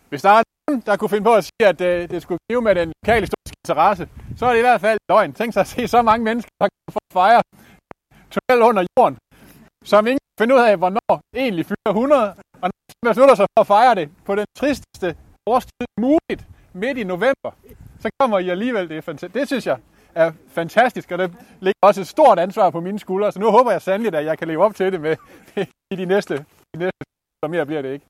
Hvis der er nogen, der kunne finde på at sige, at det skulle give med den lokale historiske interesse, så er det i hvert fald løgn. Tænk sig at se så mange mennesker, der kan få fejre tunnel under jorden, som ingen kan finde ud af, hvornår egentlig fylder 100, og når man beslutter sig for at fejre det på den tristeste årstid muligt, midt i november, så kommer I alligevel. Det synes jeg er fantastisk, og det ligger også et stort ansvar på mine skuldre, så nu håber jeg sandelig, at jeg kan leve op til det med i de næste så mere bliver det ikke.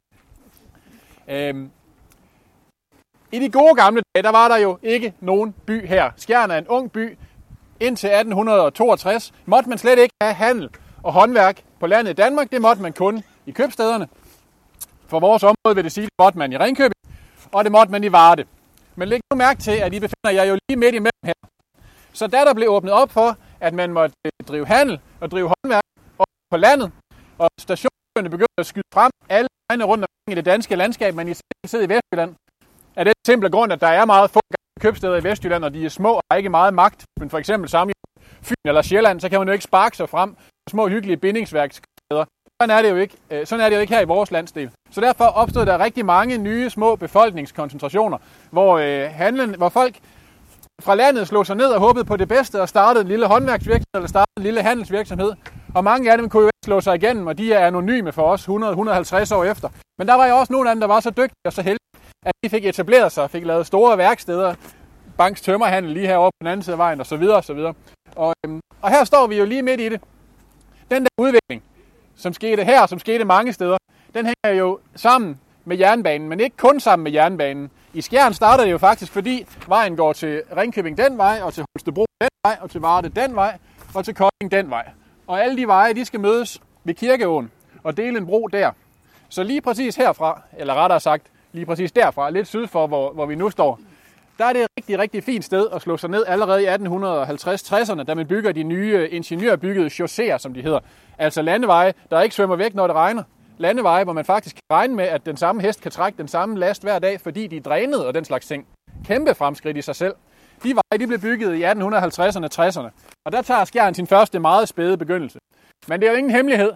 I de gode gamle dage, der var der jo ikke nogen by her. Skjern er en ung by. Indtil 1862 måtte man slet ikke have handel og håndværk på landet i Danmark. Det måtte man kun i købstæderne. For vores område vil det sige, det måtte man i Ringkøbing, og det måtte man i Varde. Men læg nu mærke til, at I befinder jer jo lige midt imellem her. Så da der blev åbnet op for, at man måtte drive handel og drive håndværk på landet, og stationerne begyndte at skyde frem alle vegne rundt omkring i det danske landskab, men især sidder i Vestjylland, af den simple grund, at der er meget få købstæder i Vestjylland, og de er små og har ikke meget magt. Men for eksempel sammen i Fyn eller Sjælland, så kan man jo ikke sparke sig frem på små hyggelige bindingsværksteder. Sådan er det jo ikke her i vores landsdel. Så derfor opstod der rigtig mange nye små befolkningskoncentrationer, hvor folk fra landet slog sig ned og håbede på det bedste og startede en lille håndværksvirksomhed eller startede en lille handelsvirksomhed. Og mange af dem kunne jo ikke slå sig igennem, og de er anonyme for os 100-150 år efter. Men der var jo også nogle af dem, der var så dygtige og så heldige, at de fik etableret sig, fik lavet store værksteder, Banks tømmerhandel lige herovre på den anden side af vejen, og så videre, og så videre. Og her står vi jo lige midt i det. Den der udvikling, som skete her, som skete mange steder, den hænger jo sammen med jernbanen, men ikke kun sammen med jernbanen. I Skjern starter det jo faktisk, fordi vejen går til Ringkøbing den vej, og til Holstebro den vej, og til Varde den vej, og til Kolding den vej. Og alle de veje, de skal mødes ved Kirkeåen og dele en bro der. Så lige præcis herfra, eller rettere sagt, lige præcis derfra, lidt syd for, hvor vi nu står, der er det et rigtig, rigtig fint sted at slå sig ned allerede i 1850-60'erne, da man bygger de nye ingeniørbyggede chausséer, som de hedder. Altså landeveje, der ikke svømmer væk, når det regner. Landeveje, hvor man faktisk kan regne med, at den samme hest kan trække den samme last hver dag, fordi de er drænet og den slags ting. Kæmpe fremskridt i sig selv. De veje, de blev bygget i 1850'erne og 60'erne. Og der tager Skjern sin første meget spæde begyndelse. Men det er jo ingen hemmelighed,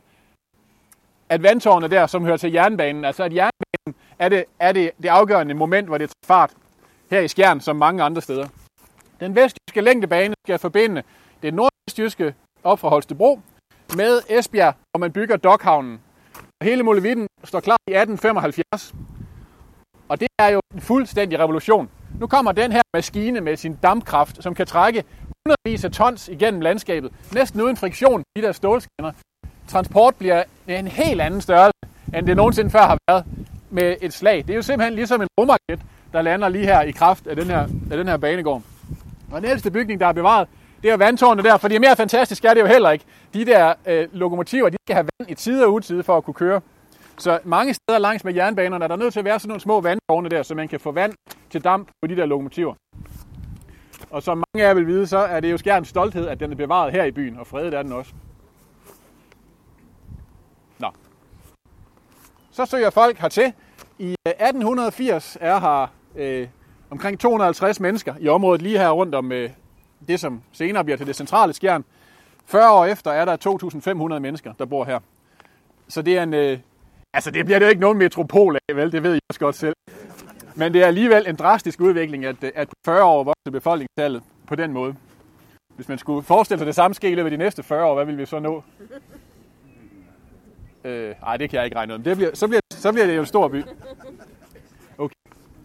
at vandtårnet der, som hører til jernbanen, altså at jernbanen er det afgørende moment, hvor det tager fart her i Skjern, som mange andre steder. Den vestjyske længdebane skal forbinde det nordvestjyske op fra Holstebro med Esbjerg, hvor man bygger Dokhavnen. Og hele Molevitten står klar i 1875. Og det er jo en fuldstændig revolution. Nu kommer den her maskine med sin dampkraft, som kan trække hundredvis af tons igennem landskabet, næsten uden friktion, de der stålskinner. Transport bliver en helt anden størrelse, end det nogensinde før har været med et slag. Det er jo simpelthen ligesom en rumraket, der lander lige her i kraft af den her banegård. Og den ældste bygning, der er bevaret, det er vandtårnet der, for det er mere fantastisk, er det jo heller ikke. De der lokomotiver, de skal have vand i tide og utide for at kunne køre. Så mange steder langs med jernbanerne er der nødt til at være sådan nogle små vandtårne der, så man kan få vand til damp på de der lokomotiver. Og som mange af jer vil vide, så er det jo Skjerns stolthed, at den er bevaret her i byen, og fredet er den også. Nå. Så søger folk hertil. I 1880 er her omkring 250 mennesker i området lige her rundt om det, som senere bliver til det centrale Skjern. 40 år efter er der 2.500 mennesker, der bor her. Så det er en... det bliver det jo ikke nogen metropol af, vel? Det ved jeg også godt selv. Men det er alligevel en drastisk udvikling, at 40 år vokser befolkningstallet på den måde. Hvis man skulle forestille sig det samme ske i løbet af de næste 40 år, hvad vil vi så nå? Nej, det kan jeg ikke regne ud om. Så bliver det jo en stor by. Okay.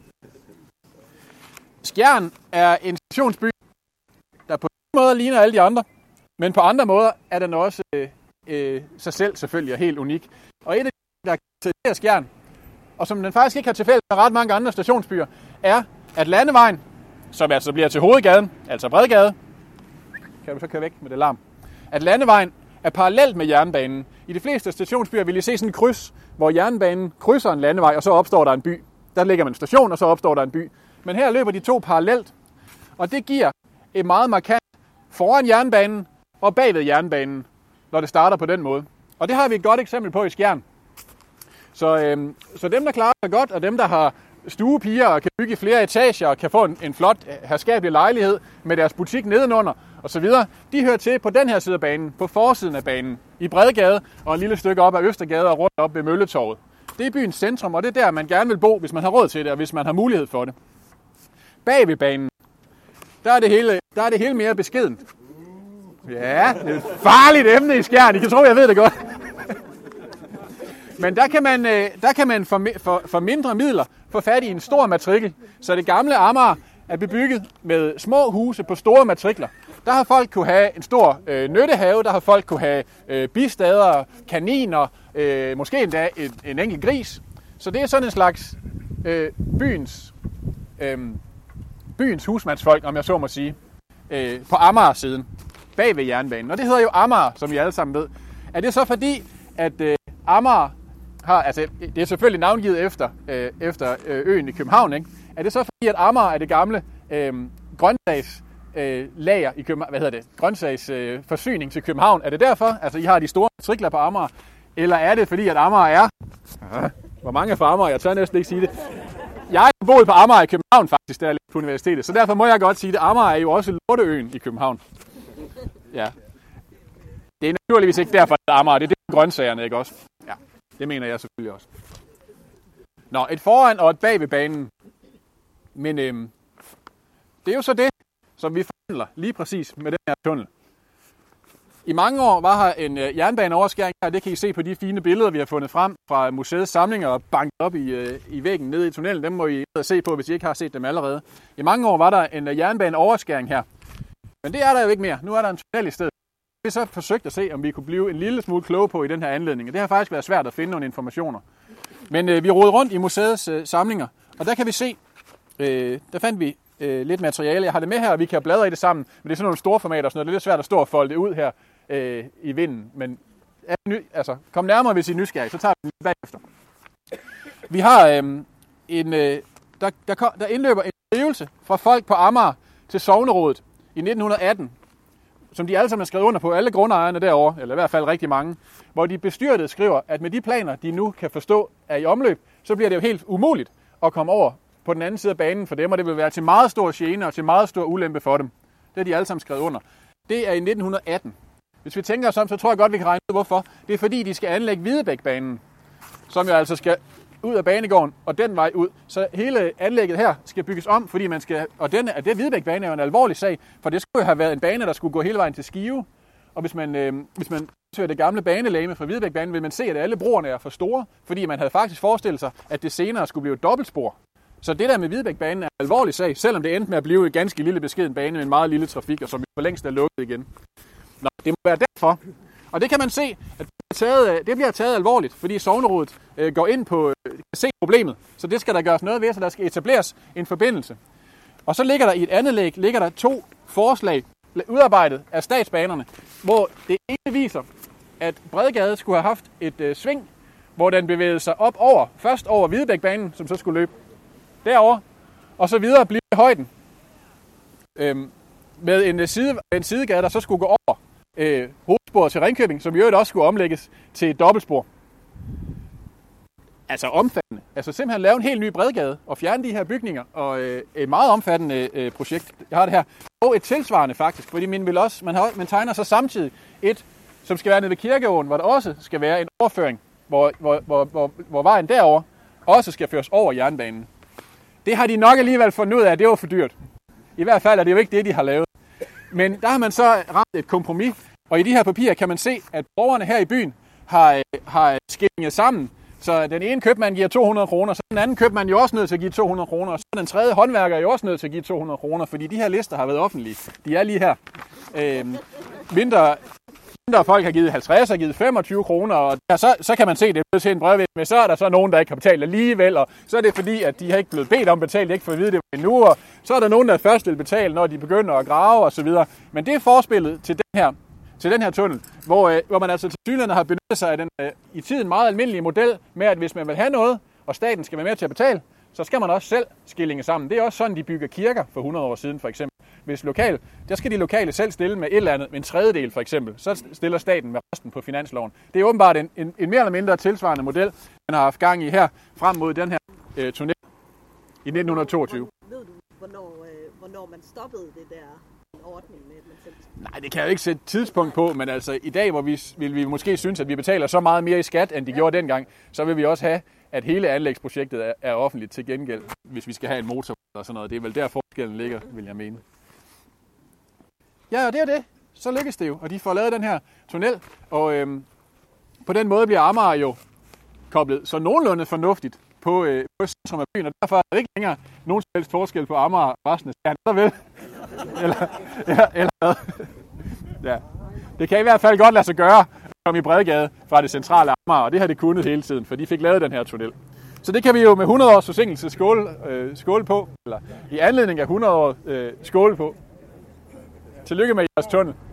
Skjern er en stationsby, der på en måde ligner alle de andre, men på andre måder er den også sig selv selvfølgelig er helt unik. Og et af de, der karakteriserer Skjern, og som den faktisk ikke har tilfælde med ret mange andre stationsbyer, er, at landevejen, som altså bliver til hovedgaden, altså Bredgade, kan du så køre væk med det larm, at landevejen er parallelt med jernbanen. I de fleste stationsbyer vil I se sådan en kryds, hvor jernbanen krydser en landevej, og så opstår der en by. Der ligger man en station, og så opstår der en by. Men her løber de to parallelt, og det giver et meget markant foran jernbanen og bagved jernbanen, når det starter på den måde. Og det har vi et godt eksempel på i Skjern. Så dem, der klarer sig godt, og dem, der har stuepiger og kan bygge flere etager og kan få en flot herskabelig lejlighed med deres butik nedenunder osv., de hører til på den her side af banen, på forsiden af banen, i Bredgade og et lille stykke op ad Østergade og rundt op ved Mølletorvet. Det er byens centrum, og det er der, man gerne vil bo, hvis man har råd til det, og hvis man har mulighed for det. Bag ved banen, der er det hele mere beskedent. Ja, det er et farligt emne i Skjern. I kan tro, jeg ved det godt. Men der kan man for mindre midler få fat i en stor matrikel. Så det gamle Amager er bebygget med små huse på store matrikler. Der har folk kunne have en stor nyttehave, der har folk kunne have bistader, kaniner, måske endda en enkelt gris. Så det er sådan en slags byens husmandsfolk, om jeg så må sige, på Amager-siden, bag ved jernbanen. Og det hedder jo Amager, som I alle sammen ved. Er det så fordi, at Amager har, altså det er selvfølgelig navngivet efter øen i København, ikke? Er det så fordi, at Amager er det gamle grøntsagslager i København, grøntsagsforsyning til København? Er det derfor, altså I har de store matrikler på Amager? Eller er det fordi, at Amager er... Hvor mange er fra Amager? Jeg tør næsten ikke sige det. Jeg har boet på Amager i København faktisk, der på universitetet, så derfor må jeg godt sige det. Amager er jo også Lorteøen i København. Ja. Det er naturligvis ikke derfor, at Amager, det er det grøntsagerne, ikke også? Ja, det mener jeg selvfølgelig også. Nå, et foran og et bag ved banen. Men det er jo så det, som vi forhandler lige præcis med den her tunnel. I mange år var her en jernbaneoverskæring her, det kan I se på de fine billeder, vi har fundet frem fra museets samlinger og banket op i væggen nede i tunnelen. Dem må I se på, hvis I ikke har set dem allerede. I mange år var der en jernbaneoverskæring her. Men det er der jo ikke mere. Nu er der en tunnel i stedet. Vi har så forsøgt at se, om vi kunne blive en lille smule kloge på i den her anledning. Det har faktisk været svært at finde nogle informationer. Men vi rodede rundt i museets samlinger, og der kan vi se, der fandt vi lidt materiale. Jeg har det med her, og vi kan bladre i det sammen. Men det er sådan nogle store formater og sådan noget. Det er lidt svært at stå og folde det ud her i vinden. Men kom nærmere, hvis I er nysgerrige, så tager vi den bagefter. Vi har der indløber en skrivelse fra folk på Amager til Sognerådet i 1918, som de alle sammen har skrevet under på, alle grundejerne derovre, eller i hvert fald rigtig mange, hvor de bestyrtede skriver, at med de planer, de nu kan forstå er i omløb, så bliver det jo helt umuligt at komme over på den anden side af banen for dem, og det vil være til meget stor gene og til meget stor ulempe for dem. Det har de alle sammen skrevet under. Det er i 1918. Hvis vi tænker os om, så tror jeg godt, vi kan regne ud, hvorfor. Det er fordi, de skal anlægge Hvidebækbanen, som jo altså skal ud af banegården og den vej ud. Så hele anlægget her skal bygges om, fordi man skal... Og det Hvidebækbane er jo en alvorlig sag, for det skulle jo have været en bane, der skulle gå hele vejen til Skive. Og hvis man ser det gamle banelæme fra Hvidebækbanen, vil man se, at alle broerne er for store, fordi man havde faktisk forestillet sig, at det senere skulle blive et dobbeltspor. Så det der med Hvidebækbanen er en alvorlig sag, selvom det endte med at blive en ganske lille beskeden bane med en meget lille trafik, og som for længst er lukket igen. Nå, det må være derfor. Og det kan man se, at det bliver taget alvorligt, fordi Sognerådet går ind på kan se problemet. Så det skal der gøres noget ved, så der skal etableres en forbindelse. Og så ligger der i et andet læg 2 forslag udarbejdet af statsbanerne, hvor det ene viser, at Bredgade skulle have haft et sving, hvor den bevægede sig først over Hvidebækbanen, som så skulle løbe derover, og så videre blive i højden med en sidegade, der så skulle gå over hovedsporet til Ringkøbing, som i øvrigt også skulle omlægges til et dobbeltspor. Altså omfattende. Altså simpelthen lave en helt ny Bredgade og fjerne de her bygninger, og et meget omfattende projekt. Jeg har det her. Og et tilsvarende faktisk, fordi man tegner så samtidig et, som skal være nede ved Kirkeåen, hvor der også skal være en overføring, hvor vejen derover også skal føres over jernbanen. Det har de nok alligevel fundet ud af, at det var for dyrt. I hvert fald er det jo ikke det, de har lavet. Men der har man så ramt et kompromis, og i de her papirer kan man se, at borgerne her i byen har skillinget sammen. Så den ene købmand giver 200 kroner, så den anden købmand jo også nødt til at give 200 kroner, og så den tredje håndværker er jo også nødt til at give 200 kroner, fordi de her lister har været offentlige. De er lige her. Mindre folk har givet 50, har givet 25 kroner, og så kan man se, det er til en brevvæg, men så er der så nogen, der ikke har betalt alligevel, og så er det fordi, at de har ikke blevet bedt om at betale, de ikke får at vide det endnu, og så er der nogen, der først vil betale, når de begynder at grave osv. Men det er forspillet til den her tunnel, hvor man altså til synligheden har benyttet sig af den i tiden meget almindelige model med, at hvis man vil have noget, og staten skal være med til at betale, så skal man også selv skillinge sammen. Det er også sådan, de bygger kirker for 100 år siden for eksempel. Der skal de lokale selv stille med et eller andet, med en tredjedel for eksempel. Så stiller staten med resten på finansloven. Det er åbenbart en mere eller mindre tilsvarende model, man har haft gang i her, frem mod den her turné i 1922. Ved du, hvornår man stoppede det der ordning med, at man selv... Nej, det kan jeg jo ikke sætte tidspunkt på, men altså i dag, hvor vil vi måske synes, at vi betaler så meget mere i skat, end de gjorde dengang, så vil vi også have, at hele anlægsprojektet er offentligt til gengæld, hvis vi skal have en motor og sådan noget. Det er vel der forskellen ligger, vil jeg mene. Ja, og det er det. Så lykkes det jo, og de får lavet den her tunnel, og på den måde bliver Amager jo koblet så nogenlunde fornuftigt på centrum af byen, og derfor er der ikke længere nogen som helst forskel på Amager og resten af Skjern. Så vel? eller hvad? Ja. Det kan i hvert fald godt lade sig gøre at komme i Bredgade fra det centrale Amager, og det har det kunnet hele tiden, for de fik lavet den her tunnel. Så det kan vi jo med 100 års forsinkelse skåle på, eller i anledning af 100 år skåle på. Tillykke med jeres tunnel.